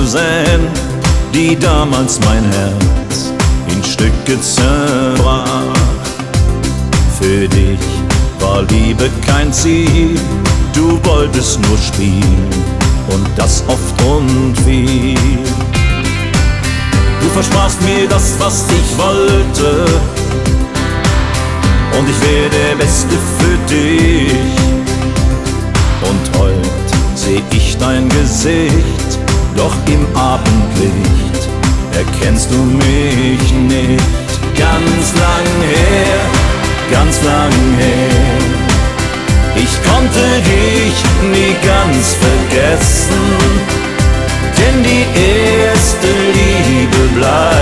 säen, die damals mein Herz in Stücke zerbrach. Für dich war Liebe kein Ziel, du wolltest nur spielen und das oft und viel. Du versprachst mir das, was ich wollte, und ich wär der Beste für dich. Und heut seh ich dein Gesicht, doch im Abendlicht erkennst du mich nicht. Ganz lang her, ganz lang her, ich konnte dich nie ganz vergessen, denn die erste Liebe bleibt